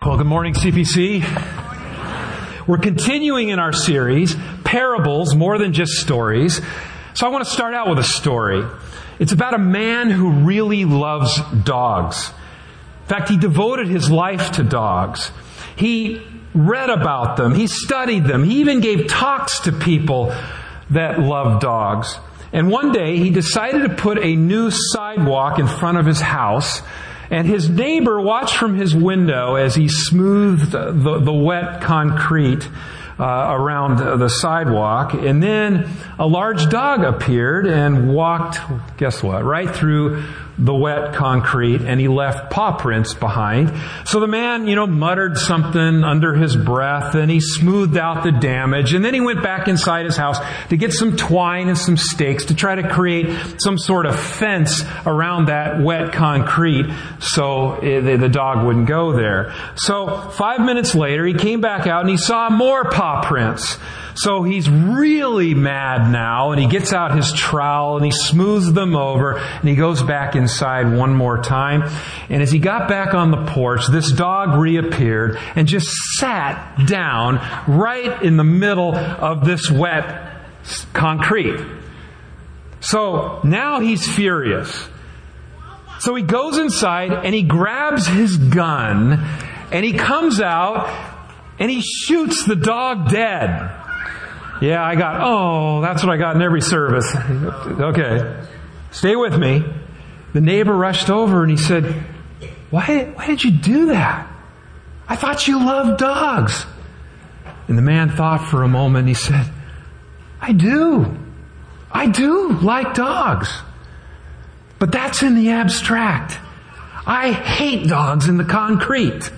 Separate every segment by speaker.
Speaker 1: Well, good morning, CPC. We're continuing in our series, Parables, More Than Just Stories. So I want to start out with a story. It's about a man who really loves dogs. In fact, he devoted his life to dogs. He read about them. He studied them. He even gave talks to people that love dogs. And one day, he decided to put a new sidewalk in front of his house. And his neighbor watched from his window as he smoothed the wet concrete around the sidewalk. And then a large dog appeared and walked, guess what, right through the wet concrete, and he left paw prints behind. So the man, muttered something under his breath, and he smoothed out the damage. And then he went back inside his house to get some twine and some stakes to try to create some sort of fence around that wet concrete so the dog wouldn't go there. So 5 minutes later, he came back out and he saw more paw prints. So he's really mad now, and he gets out his trowel and he smooths them over, and he goes back inside one more time. And as he got back on the porch, this dog reappeared and just sat down right in the middle of this wet concrete. So now he's furious. So he goes inside and he grabs his gun and he comes out and he shoots the dog dead. Yeah, that's what I got in every service. Okay, stay with me. The neighbor rushed over and he said, Why did you do that? I thought you loved dogs. And the man thought for a moment and he said, I do like dogs. But that's in the abstract. I hate dogs in the concrete.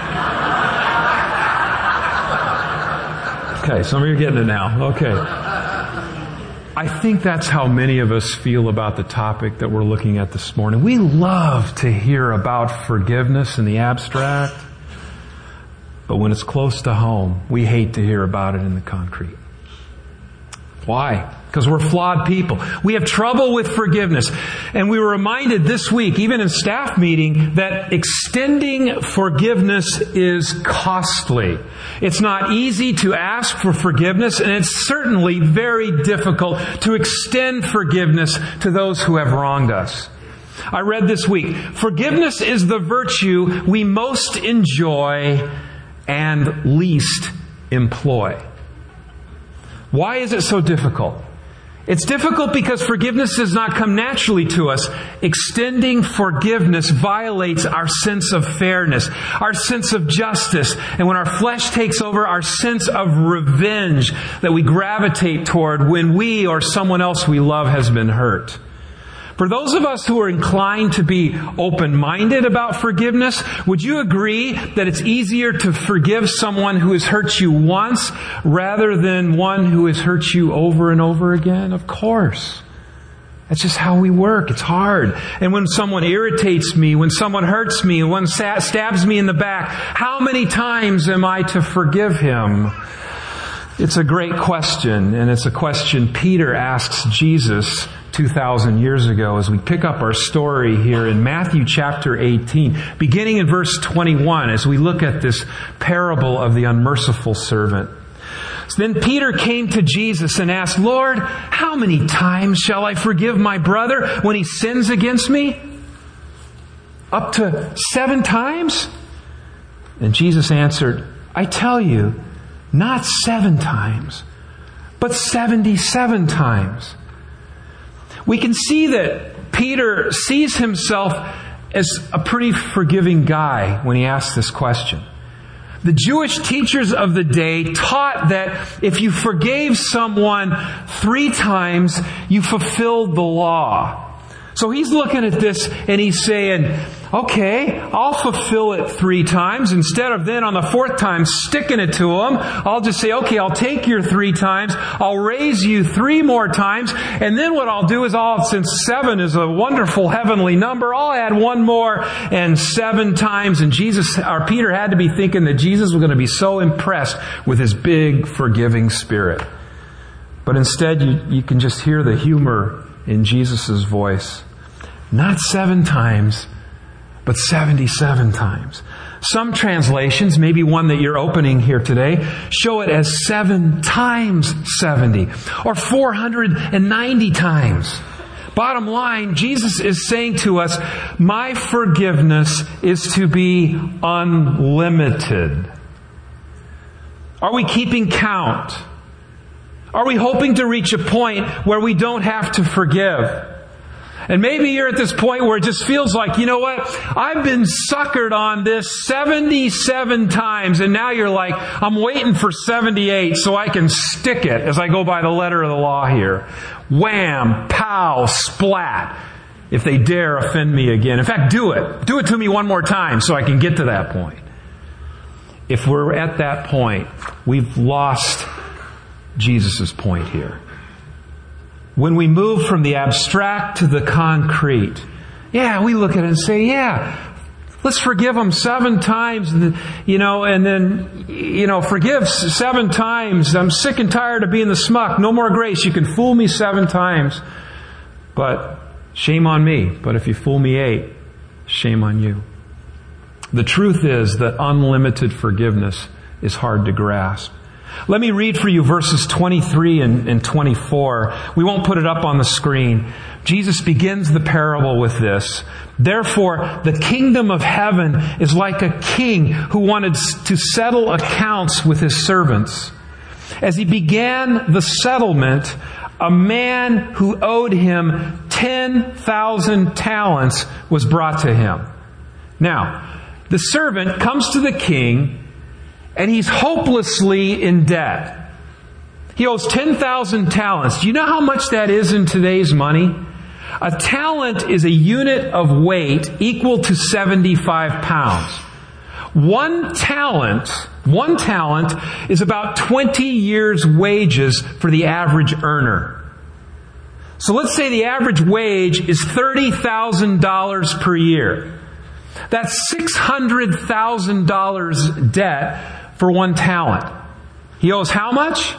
Speaker 1: Okay, some of you are getting it now. Okay. I think that's how many of us feel about the topic that we're looking at this morning. We love to hear about forgiveness in the abstract, but when it's close to home, we hate to hear about it in the concrete. Why? Because we're flawed people. We have trouble with forgiveness. And we were reminded this week, even in staff meeting, that extending forgiveness is costly. It's not easy to ask for forgiveness, and it's certainly very difficult to extend forgiveness to those who have wronged us. I read this week, forgiveness is the virtue we most enjoy and least employ. Why is it so difficult? It's difficult because forgiveness does not come naturally to us. Extending forgiveness violates our sense of fairness, our sense of justice, and when our flesh takes over, our sense of revenge that we gravitate toward when we or someone else we love has been hurt. For those of us who are inclined to be open-minded about forgiveness, would you agree that it's easier to forgive someone who has hurt you once rather than one who has hurt you over and over again? Of course. That's just how we work. It's hard. And when someone irritates me, when someone hurts me, when someone stabs me in the back, how many times am I to forgive him? It's a great question, and it's a question Peter asks Jesus 2,000 years ago as we pick up our story here in Matthew chapter 18, beginning in verse 21, as we look at this parable of the unmerciful servant. So then Peter came to Jesus and asked, Lord, how many times shall I forgive my brother when he sins against me? Up to 7 times? And Jesus answered, I tell you, not 7 times, but 77 times. We can see that Peter sees himself as a pretty forgiving guy when he asks this question. The Jewish teachers of the day taught that if you forgave someone 3 times, you fulfilled the law. So he's looking at this and he's saying, okay, I'll fulfill it 3 times. Instead of then on the 4th time sticking it to him, I'll just say, okay, I'll take your 3 times. I'll raise you 3 more times. And then what I'll do is since 7 is a wonderful heavenly number, I'll add 1 more and 7 times. And Peter had to be thinking that Jesus was going to be so impressed with his big forgiving spirit. But instead you can just hear the humor in Jesus' voice. Not 7 times, but 77 times. Some translations, maybe one that you're opening here today, show it as 7 times 70 or 490 times. Bottom line, Jesus is saying to us, my forgiveness is to be unlimited. Are we keeping count? Are we hoping to reach a point where we don't have to forgive? And maybe you're at this point where it just feels like, you know what? I've been suckered on this 77 times, and now you're like, I'm waiting for 78 so I can stick it as I go by the letter of the law here. Wham, pow, splat. If they dare offend me again. In fact, do it. Do it to me one more time so I can get to that point. If we're at that point, we've lost Jesus' point here. When we move from the abstract to the concrete, we look at it and say, let's forgive them 7 times, and then, forgive 7 times. I'm sick and tired of being the smuck. No more grace. You can fool me 7 times, but shame on me. But if you fool me 8, shame on you. The truth is that unlimited forgiveness is hard to grasp. Let me read for you verses 23 and 24. We won't put it up on the screen. Jesus begins the parable with this. Therefore, the kingdom of heaven is like a king who wanted to settle accounts with his servants. As he began the settlement, a man who owed him 10,000 talents was brought to him. Now, the servant comes to the king, and he's hopelessly in debt. He owes 10,000 talents. Do you know how much that is in today's money? A talent is a unit of weight equal to 75 pounds. One talent is about 20 years' wages for the average earner. So let's say the average wage is $30,000 per year. That's $600,000 debt for one talent. He owes how much?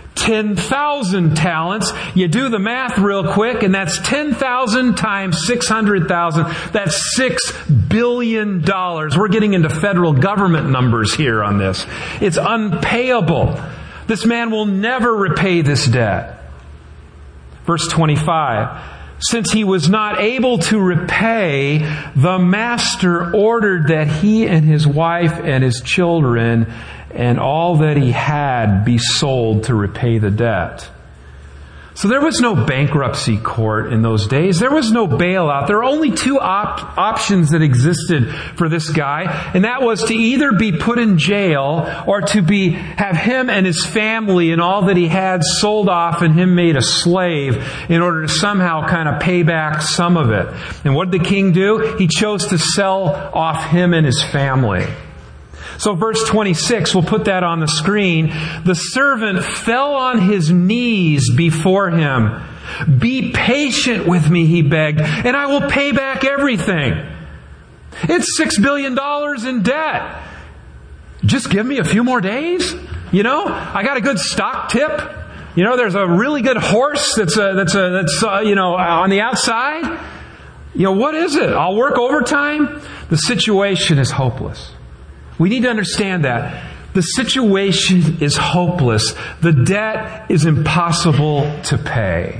Speaker 1: 10,000 talents. You do the math real quick, and that's 10,000 times 600,000. That's $6 billion. We're getting into federal government numbers here on this. It's unpayable. This man will never repay this debt. Verse 25. Since he was not able to repay, the master ordered that he and his wife and his children and all that he had be sold to repay the debt. So there was no bankruptcy court in those days. There was no bailout. There were only 2 options that existed for this guy, and that was to either be put in jail or to have him and his family and all that he had sold off and him made a slave in order to somehow kind of pay back some of it. And what did the king do? He chose to sell off him and his family. So verse 26, we'll put that on the screen. The servant fell on his knees before him. Be patient with me, he begged, and I will pay back everything. It's $6 billion in debt. Just give me a few more days. I got a good stock tip. There's a really good horse that's on the outside. What is it? I'll work overtime. The situation is hopeless. We need to understand that. The situation is hopeless. The debt is impossible to pay.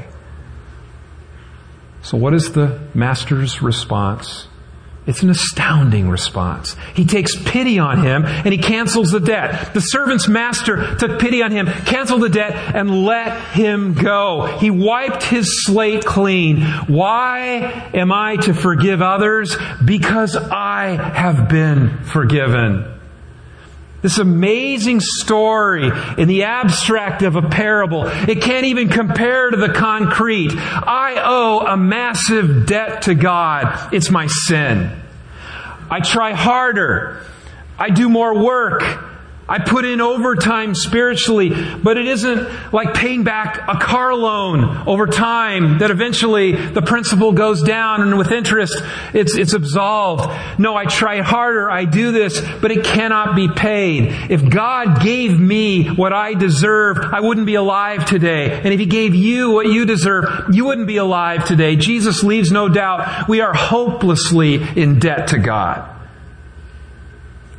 Speaker 1: So what is the master's response? It's an astounding response. He takes pity on him and he cancels the debt. The servant's master took pity on him, canceled the debt, and let him go. He wiped his slate clean. Why am I to forgive others? Because I have been forgiven. This amazing story in the abstract of a parable. It can't even compare to the concrete. I owe a massive debt to God. It's my sin. I try harder. I do more work. I put in overtime spiritually, but it isn't like paying back a car loan over time that eventually the principal goes down and with interest it's absolved. No, I try harder. I do this, but it cannot be paid. If God gave me what I deserved, I wouldn't be alive today. And if He gave you what you deserve, you wouldn't be alive today. Jesus leaves no doubt we are hopelessly in debt to God.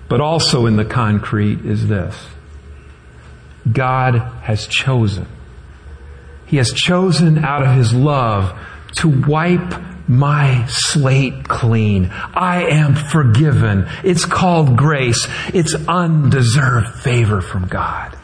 Speaker 1: but also in the concrete is this. God has chosen. He has chosen out of His love to wipe my slate clean. I am forgiven. It's called grace. It's undeserved favor from God.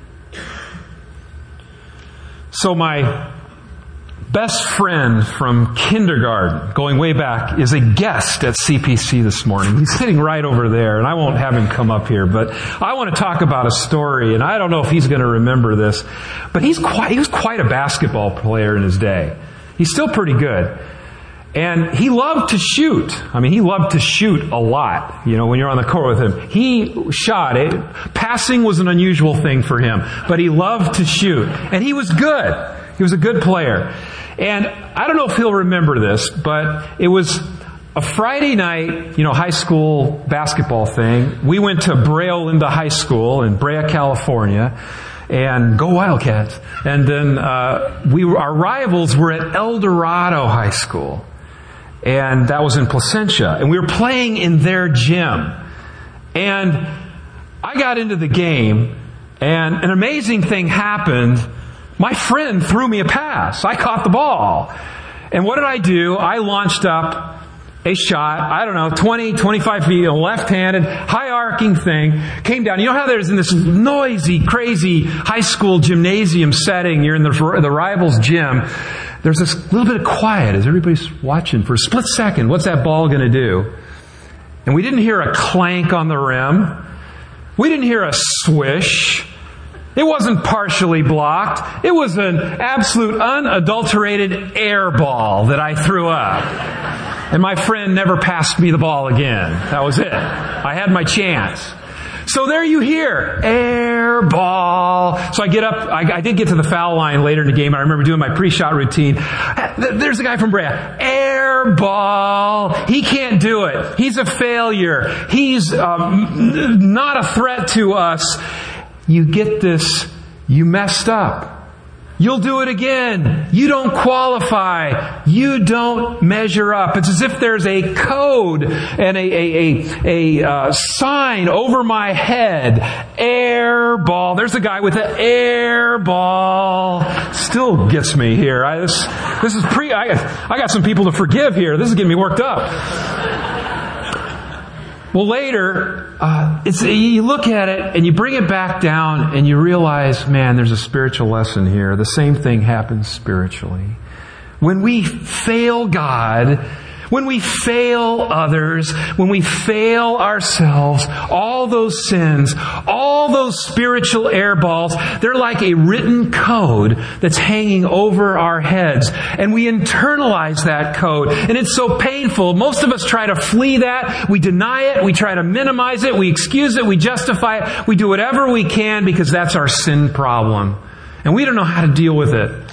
Speaker 1: So my best friend from kindergarten, going way back, is a guest at CPC this morning. He's sitting right over there, and I won't have him come up here, but I want to talk about a story, and I don't know if he's going to remember this, but he was quite a basketball player in his day. He's still pretty good. And he loved to shoot. I mean, he loved to shoot a lot, when you're on the court with him. He shot. Passing was an unusual thing for him, but he loved to shoot. And he was good. He was a good player. And I don't know if he'll remember this, but it was a Friday night, high school basketball thing. We went to Brea Linda High School in Brea, California. And go Wildcats. And then our rivals were at El Dorado High School. And that was in Placentia. And we were playing in their gym. And I got into the game, and an amazing thing happened. My friend threw me a pass. I caught the ball. And what did I do? I launched up a shot, 20, 25 feet, left-handed, high-arcing thing, came down. You know how there's in this noisy, crazy high school gymnasium setting, you're in the rival's gym, there's this little bit of quiet as everybody's watching for a split second. What's that ball going to do? And we didn't hear a clank on the rim. We didn't hear a swish. It wasn't partially blocked. It was an absolute unadulterated air ball that I threw up. And my friend never passed me the ball again. That was it. I had my chance. So there you hear, air ball. So I get up, I did get to the foul line later in the game. I remember doing my pre-shot routine. There's a guy from Brea. Air ball. He can't do it. He's a failure. He's not a threat to us. You get this, you messed up. You'll do it again. You don't qualify. You don't measure up. It's as if there's a code and a sign over my head. Air ball. There's a guy with an air ball. Still gets me here. I got some people to forgive here. This is getting me worked up. Well, later, you look at it and you bring it back down and you realize, man, there's a spiritual lesson here. The same thing happens spiritually. When we fail God, when we fail others, when we fail ourselves, all those sins, all those spiritual air balls, they're like a written code that's hanging over our heads. And we internalize that code. And it's so painful. Most of us try to flee that. We deny it. We try to minimize it. We excuse it. We justify it. We do whatever we can because that's our sin problem. And we don't know how to deal with it.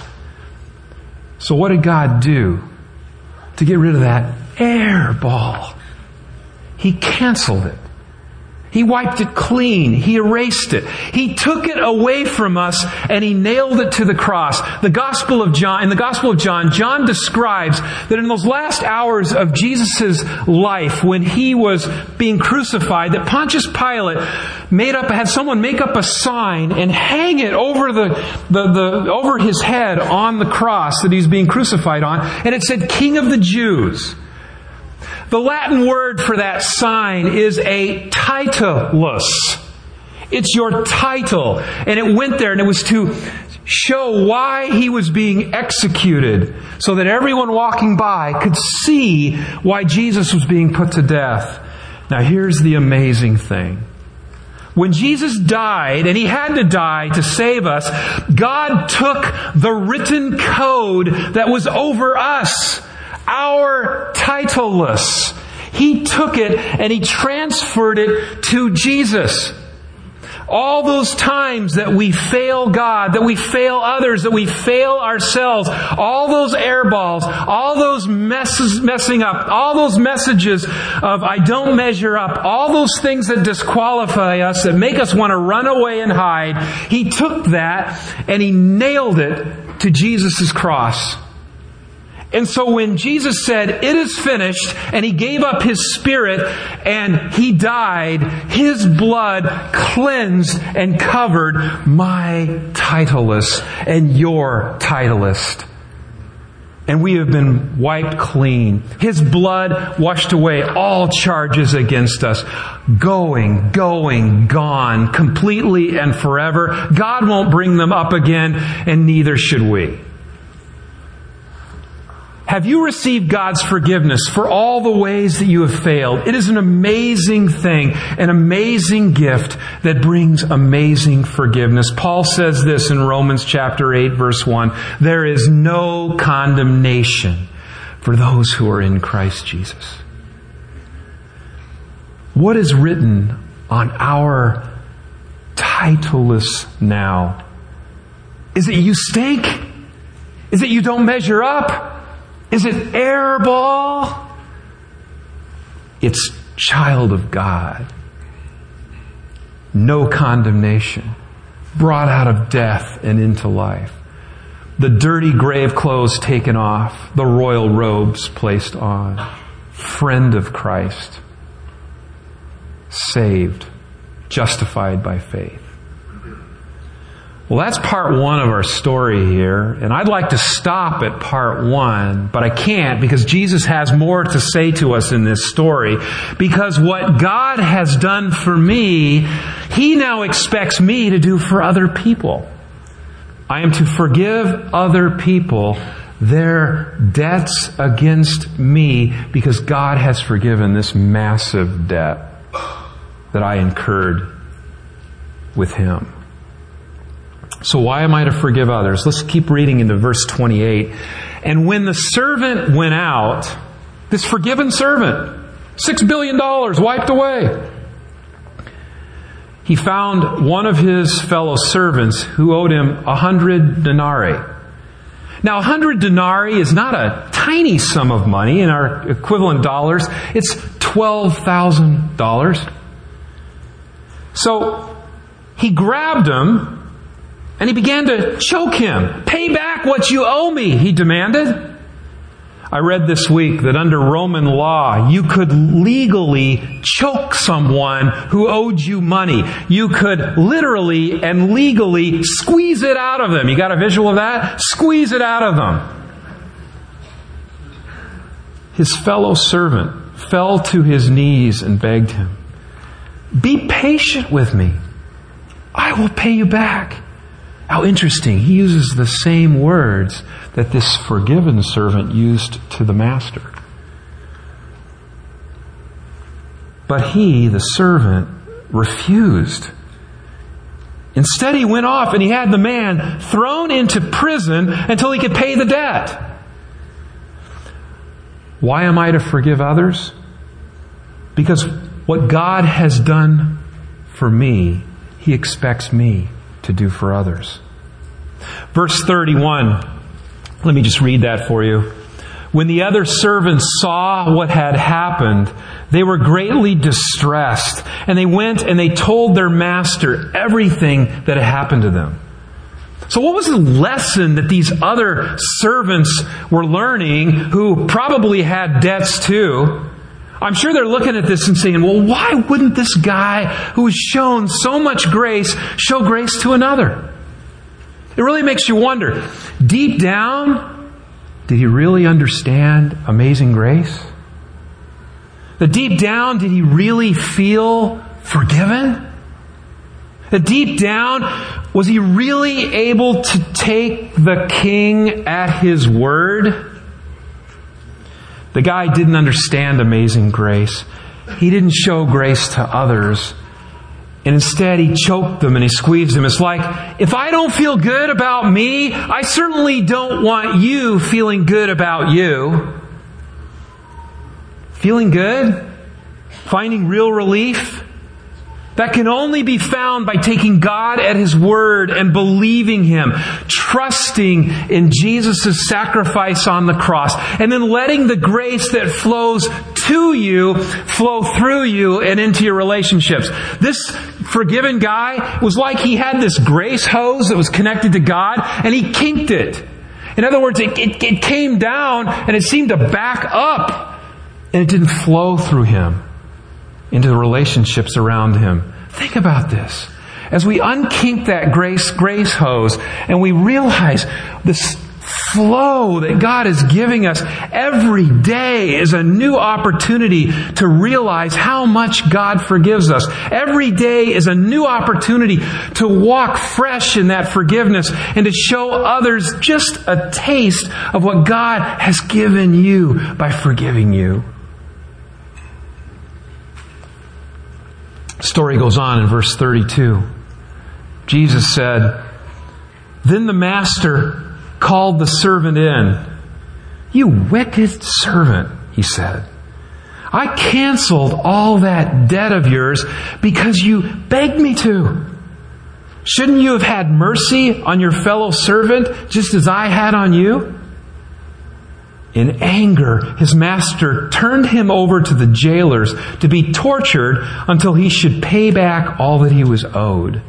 Speaker 1: So what did God do to get rid of that air ball? He canceled it. He wiped it clean. He erased it. He took it away from us and He nailed it to the cross. In the Gospel of John, John describes that in those last hours of Jesus' life, when He was being crucified, that Pontius Pilate had someone make up a sign and hang it over over His head on the cross that He's being crucified on, and it said, "King of the Jews." The Latin word for that sign is a titulus. It's your title. And it went there and it was to show why He was being executed, so that everyone walking by could see why Jesus was being put to death. Now here's the amazing thing. When Jesus died, and He had to die to save us, God took the written code that was over us, our titulus. He took it and He transferred it to Jesus. All those times that we fail God, that we fail others, that we fail ourselves, all those air balls, all those messing up, all those messages of I don't measure up, all those things that disqualify us, that make us want to run away and hide, He took that and He nailed it to Jesus' cross. And so when Jesus said, "It is finished," and He gave up His Spirit and He died, His blood cleansed and covered my titleist and your titleist. And we have been wiped clean. His blood washed away all charges against us. Going, gone, completely and forever. God won't bring them up again, and neither should we. Have you received God's forgiveness for all the ways that you have failed? It is an amazing thing, an amazing gift that brings amazing forgiveness. Paul says this in Romans chapter 8, verse 1. There is no condemnation for those who are in Christ Jesus. What is written on our title list now? Is it you stink? Is it you don't measure up? Is it airball? It's child of God. No condemnation. Brought out of death and into life. The dirty grave clothes taken off. The royal robes placed on. Friend of Christ. Saved. Justified by faith. Well, that's part one of our story here. And I'd like to stop at part one, but I can't because Jesus has more to say to us in this story. Because what God has done for me, He now expects me to do for other people. I am to forgive other people their debts against me because God has forgiven this massive debt that I incurred with Him. So why am I to forgive others? Let's keep reading into verse 28. And when the servant went out, this forgiven servant, $6 billion wiped away, he found one of his fellow servants who owed him 100 denarii. Now 100 denarii is not a tiny sum of money in our equivalent dollars. It's $12,000. So he grabbed him and he began to choke him. "Pay back what you owe me," he demanded. I read this week that under Roman law, you could legally choke someone who owed you money. You could literally and legally squeeze it out of them. You got a visual of that? Squeeze it out of them. His fellow servant fell to his knees and begged him, "Be patient with me. I will pay you back." How interesting. He uses the same words that this forgiven servant used to the master. But he, the servant, refused. Instead, he went off and he had the man thrown into prison until he could pay the debt. Why am I to forgive others? Because what God has done for me, He expects me to do for others. Verse 31. Let me just read that for you. When the other servants saw what had happened, they were greatly distressed, and they went and they told their master everything that had happened to them. So what was the lesson that these other servants were learning who probably had debts too? I'm sure they're looking at this and saying, well, why wouldn't this guy who has shown so much grace show grace to another? It really makes you wonder, deep down, did he really understand amazing grace? That deep down, did he really feel forgiven? That deep down, was he really able to take the king at his word? The guy didn't understand amazing grace. He didn't show grace to others. And instead he choked them and he squeezed them. It's like, if I don't feel good about me, I certainly don't want you feeling good about you. Feeling good? Finding real relief? That can only be found by taking God at His word and believing Him, trusting in Jesus' sacrifice on the cross, and then letting the grace that flows to you flow through you and into your relationships. This forgiven guy was like he had this grace hose that was connected to God, and he kinked it. In other words, it came down and it seemed to back up, and it didn't flow through him into the relationships around him. Think about this. As we unkink that grace hose and we realize this flow that God is giving us every day is a new opportunity to realize how much God forgives us. Every day is a new opportunity to walk fresh in that forgiveness and to show others just a taste of what God has given you by forgiving you. The story goes on in verse 32. Jesus said, "Then the master called the servant in. 'You wicked servant,' he said. 'I canceled all that debt of yours because you begged me to. Shouldn't you have had mercy on your fellow servant just as I had on you?' In anger, his master turned him over to the jailers to be tortured until he should pay back all that he was owed.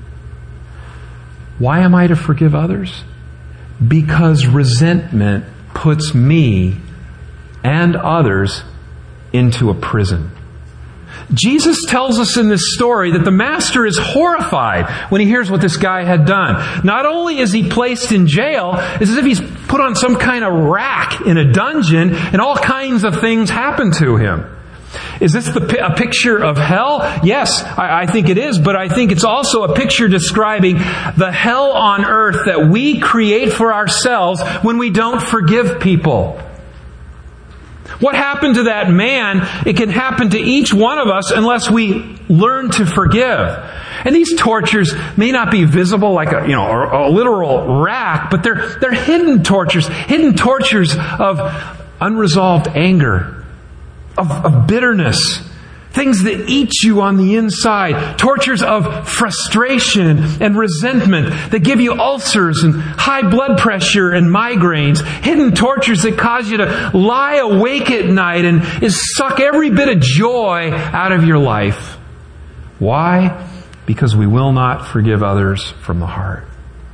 Speaker 1: Why am I to forgive others? Because resentment puts me and others into a prison." Jesus tells us in this story that the master is horrified when he hears what this guy had done. Not only is he placed in jail, it's as if he's put on some kind of rack in a dungeon and all kinds of things happen to him. Is this a picture of hell? Yes, I think it is, but I think it's also a picture describing the hell on earth that we create for ourselves when we don't forgive people. What happened to that man? It can happen to each one of us unless we learn to forgive. And these tortures may not be visible like a literal rack, but they're hidden tortures of unresolved anger, of bitterness, things that eat you on the inside, tortures of frustration and resentment that give you ulcers and high blood pressure and migraines, hidden tortures that cause you to lie awake at night and suck every bit of joy out of your life. Why? Because we will not forgive others from the heart.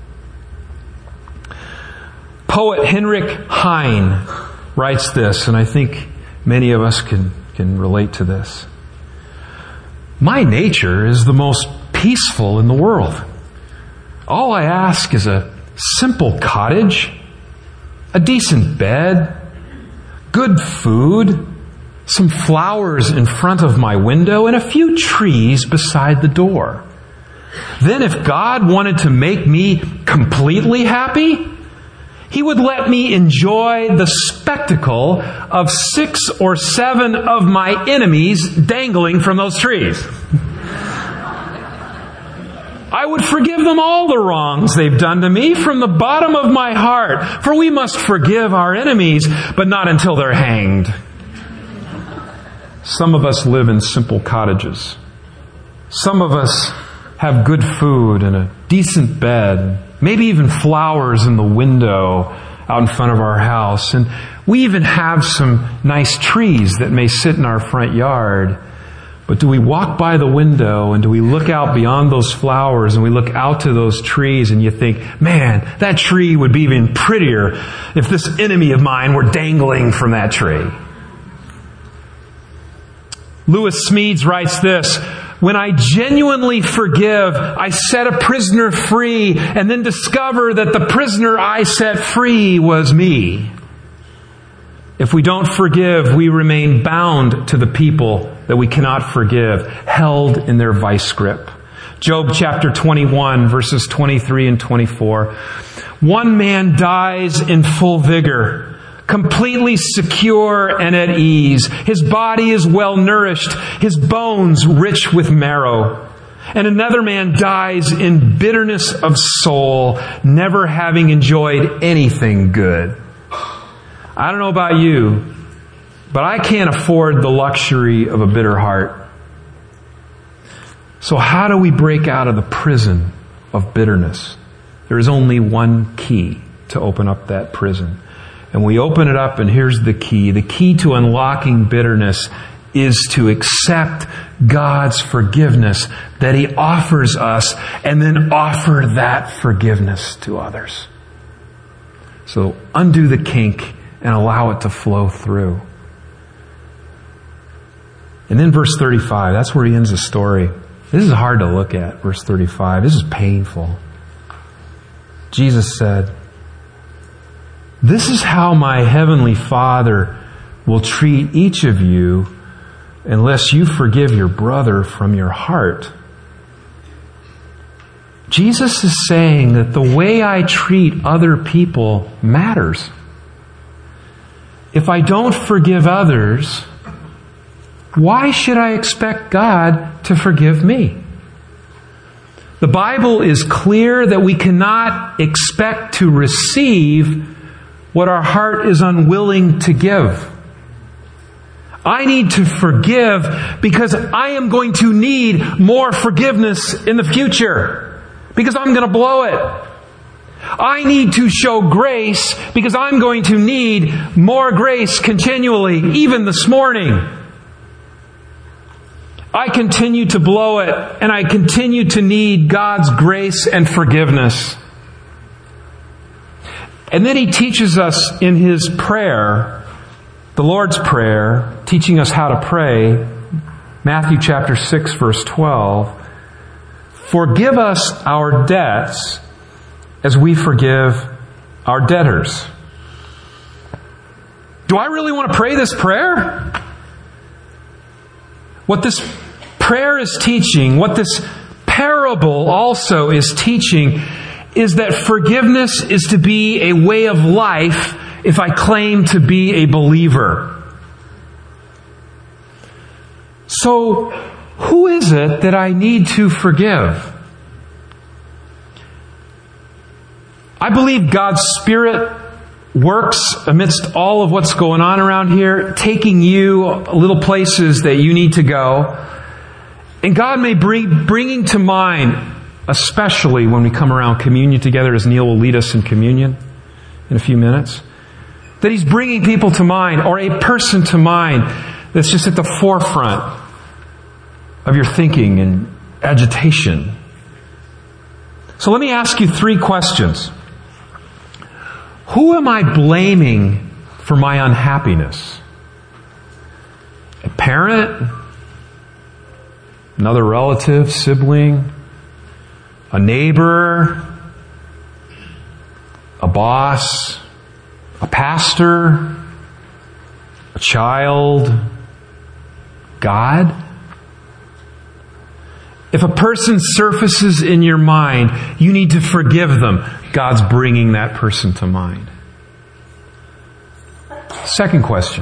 Speaker 1: Poet Heinrich Heine writes this, and I think many of us can relate to this. "My nature is the most peaceful in the world. All I ask is a simple cottage, a decent bed, good food, some flowers in front of my window, and a few trees beside the door. Then if God wanted to make me completely happy, He would let me enjoy the spectacle of 6 or 7 of my enemies dangling from those trees. I would forgive them all the wrongs they've done to me from the bottom of my heart, for we must forgive our enemies, but not until they're hanged." Some of us live in simple cottages. Some of us have good food and a decent bed, maybe even flowers in the window out in front of our house. And we even have some nice trees that may sit in our front yard. But do we walk by the window and do we look out beyond those flowers and we look out to those trees and you think, man, that tree would be even prettier if this enemy of mine were dangling from that tree? Lewis Smedes writes this, "When I genuinely forgive, I set a prisoner free and then discover that the prisoner I set free was me. If we don't forgive, we remain bound to the people that we cannot forgive, held in their vice grip." Job chapter 21, verses 23 and 24. "One man dies in full vigor, completely secure and at ease. His body is well nourished, his bones rich with marrow. And another man dies in bitterness of soul, never having enjoyed anything good." I don't know about you, but I can't afford the luxury of a bitter heart. So how do we break out of the prison of bitterness? There is only one key to open up that prison. And we open it up, and here's the key. The key to unlocking bitterness is to accept God's forgiveness that He offers us and then offer that forgiveness to others. So undo the kink and allow it to flow through. And then verse 35, that's where he ends the story. This is hard to look at, verse 35. This is painful. Jesus said, "This is how my heavenly Father will treat each of you unless you forgive your brother from your heart." Jesus is saying that the way I treat other people matters. If I don't forgive others, why should I expect God to forgive me? The Bible is clear that we cannot expect to receive what our heart is unwilling to give. I need to forgive because I am going to need more forgiveness in the future, because I'm going to blow it. I need to show grace because I'm going to need more grace continually, even this morning. I continue to blow it, and I continue to need God's grace and forgiveness. And then he teaches us in his prayer, the Lord's Prayer, teaching us how to pray. Matthew chapter 6, verse 12. "Forgive us our debts as we forgive our debtors." Do I really want to pray this prayer? What this prayer is teaching, what this parable also is teaching, is that forgiveness is to be a way of life if I claim to be a believer. So, who is it that I need to forgive? I believe God's Spirit works amidst all of what's going on around here, taking you little places that you need to go. And God may bringing to mind, especially when we come around communion together, as Neil will lead us in communion in a few minutes, that He's bringing people to mind, or a person to mind, that's just at the forefront of your thinking and agitation. So let me ask you 3 questions. Who am I blaming for my unhappiness? A parent? Another relative, sibling? A neighbor? A boss? A pastor? A child? God? If a person surfaces in your mind, you need to forgive them. God's bringing that person to mind. Second question.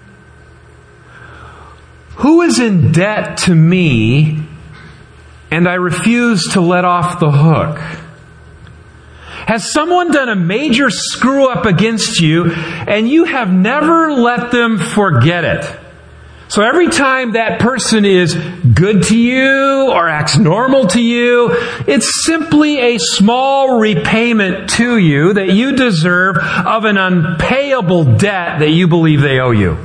Speaker 1: Who is in debt to me and I refuse to let off the hook? Has someone done a major screw up against you and you have never let them forget it? So every time that person is good to you or acts normal to you, it's simply a small repayment to you that you deserve of an unpayable debt that you believe they owe you.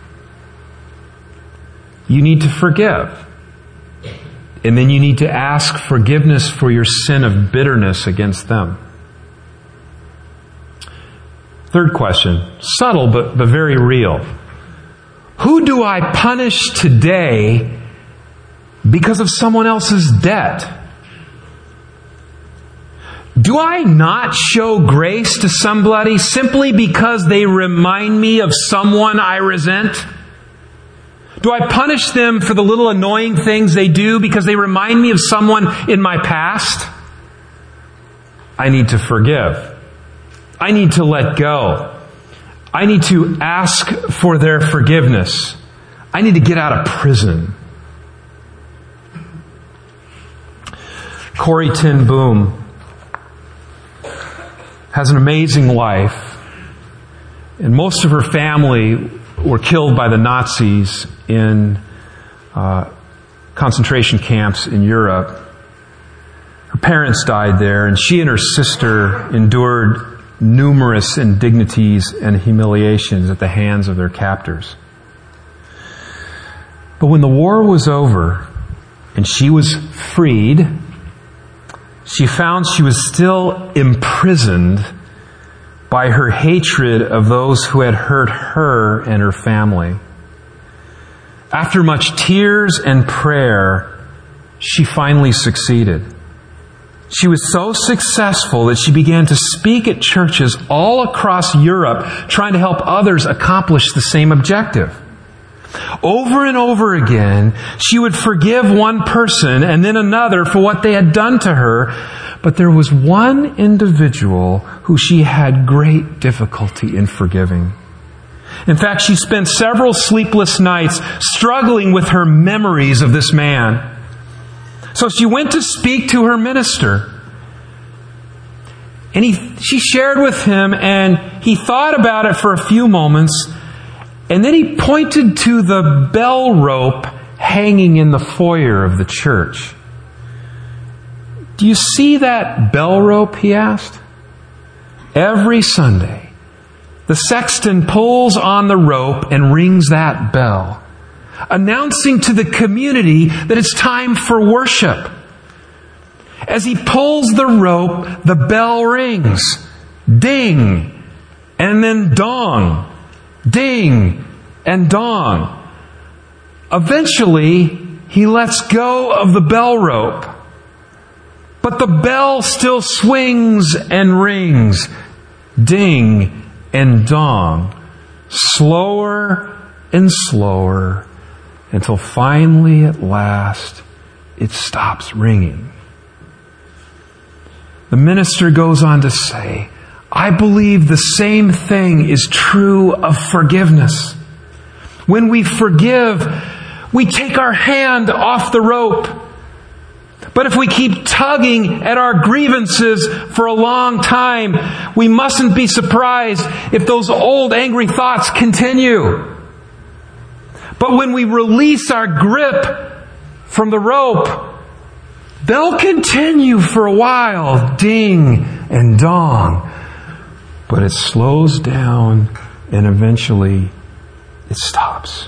Speaker 1: You need to forgive. And then you need to ask forgiveness for your sin of bitterness against them. Third question, subtle but very real. Who do I punish today because of someone else's debt? Do I not show grace to somebody simply because they remind me of someone I resent? Do I punish them for the little annoying things they do because they remind me of someone in my past? I need to forgive. I need to let go. I need to ask for their forgiveness. I need to get out of prison. Corrie ten Boom has an amazing life, and most of her family were killed by the Nazis in concentration camps in Europe. Her parents died there, and she and her sister endured numerous indignities and humiliations at the hands of their captors. But when the war was over and she was freed, she found she was still imprisoned by her hatred of those who had hurt her and her family. After much tears and prayer, she finally succeeded. She was so successful that she began to speak at churches all across Europe, trying to help others accomplish the same objective. Over and over again, she would forgive one person and then another for what they had done to her, but there was one individual who she had great difficulty in forgiving. In fact, she spent several sleepless nights struggling with her memories of this man. So she went to speak to her minister. And she shared with him, and he thought about it for a few moments, and then he pointed to the bell rope hanging in the foyer of the church. "Do you see that bell rope?" he asked. "Every Sunday, the sexton pulls on the rope and rings that bell, announcing to the community that it's time for worship. As he pulls the rope, the bell rings. Ding, and then dong. Ding, and dong. Eventually, he lets go of the bell rope. But the bell still swings and rings. Ding and dong. Slower and slower, until finally, at last, it stops ringing. The minister goes on to say, "I believe the same thing is true of forgiveness. When we forgive, we take our hand off the rope. But if we keep tugging at our grievances for a long time, we mustn't be surprised if those old angry thoughts continue. But when we release our grip from the rope, they'll continue for a while, ding and dong. But it slows down and eventually it stops."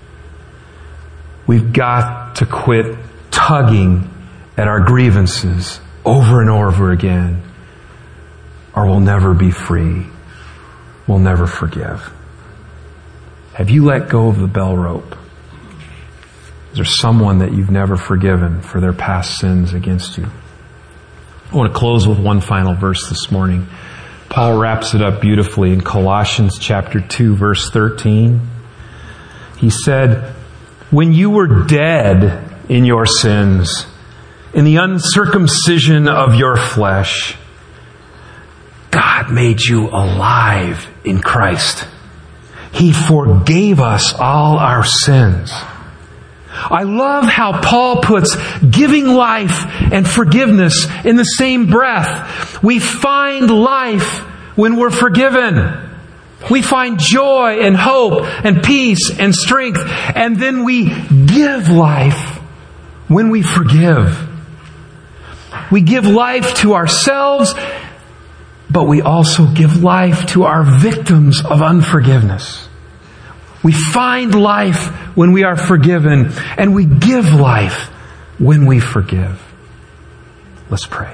Speaker 1: We've got to quit tugging at our grievances over and over again, or we'll never be free. We'll never forgive. Have you let go of the bell rope? Is there someone that you've never forgiven for their past sins against you? I want to close with one final verse this morning. Paul wraps it up beautifully in Colossians chapter 2, verse 13. He said, "When you were dead in your sins, in the uncircumcision of your flesh, God made you alive in Christ. He forgave us all our sins." I love how Paul puts giving life and forgiveness in the same breath. We find life when we're forgiven. We find joy and hope and peace and strength. And then we give life when we forgive. We give life to ourselves, but we also give life to our victims of unforgiveness. We find life when we are forgiven, and we give life when we forgive. Let's pray.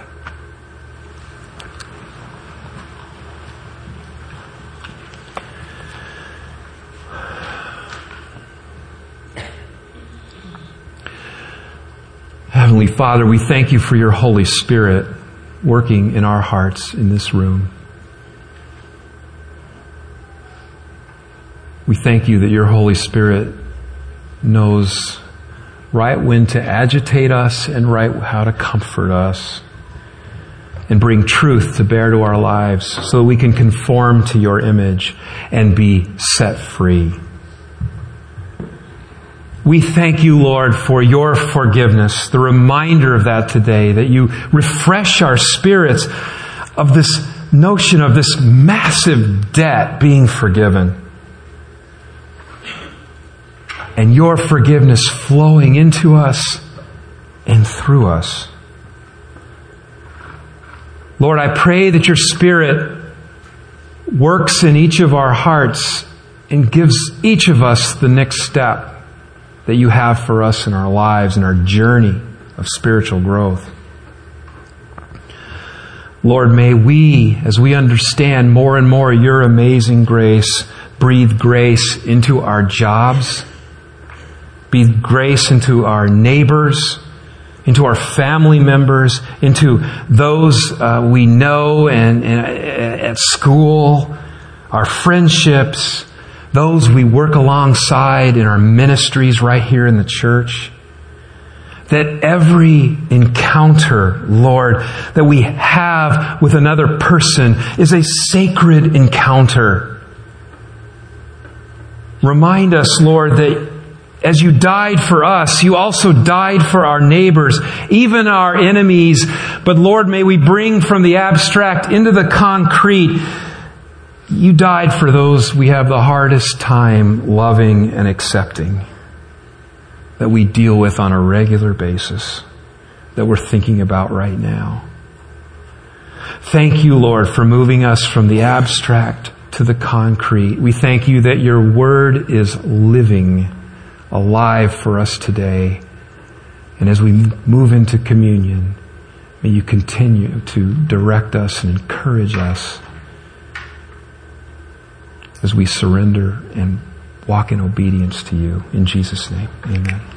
Speaker 1: Heavenly Father, we thank you for your Holy Spirit working in our hearts in this room. We thank you that your Holy Spirit knows right when to agitate us and right how to comfort us and bring truth to bear to our lives so that we can conform to your image and be set free. We thank you, Lord, for your forgiveness, the reminder of that today, that you refresh our spirits of this notion of this massive debt being forgiven. And your forgiveness flowing into us and through us. Lord, I pray that your Spirit works in each of our hearts and gives each of us the next step that you have for us in our lives and our journey of spiritual growth. Lord, may we, as we understand more and more your amazing grace, breathe grace into our jobs, breathe grace into our neighbors, into our family members, into those we know and at school, our friendships, those we work alongside in our ministries right here in the church. That every encounter, Lord, that we have with another person is a sacred encounter. Remind us, Lord, that as you died for us, you also died for our neighbors, even our enemies. But Lord, may we bring from the abstract into the concrete. You died for those we have the hardest time loving and accepting, that we deal with on a regular basis, that we're thinking about right now. Thank you, Lord, for moving us from the abstract to the concrete. We thank you that your word is living, alive for us today. And as we move into communion, may you continue to direct us and encourage us as we surrender and walk in obedience to you. In Jesus' name, amen.